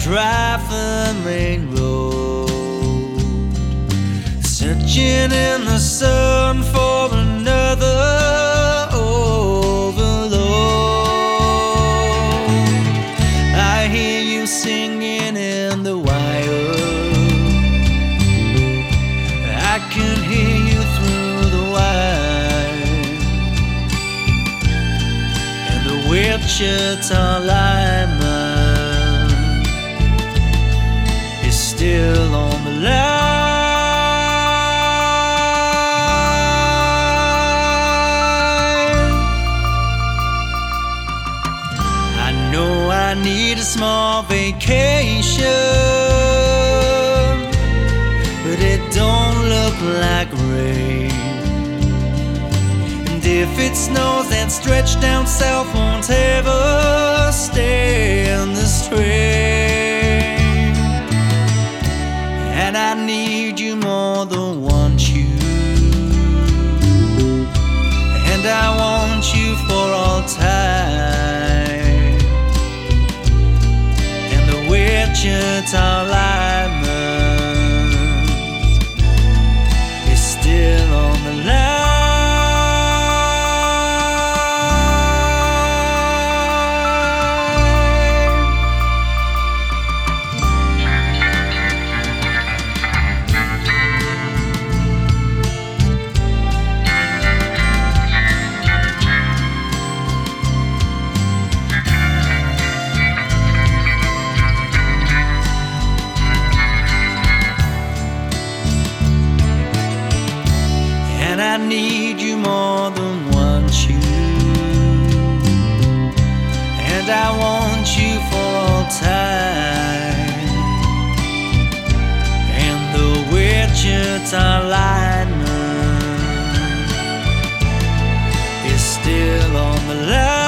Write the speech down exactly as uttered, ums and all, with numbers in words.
drive the main road, searching in the sun for another overload. I hear you singing in the wire, I can hear you through the wire, and the Wichita lineman is still on the line. I know I need a small vacation, but it don't look like rain. And if it snows, that stretch down south won't ever stand this train. And I need you more than want you, and I want you for all time. And the Wichita lineman is still on the line. And I need you more than want you, and I want you for all time. And the Wichita lineman is still on the line.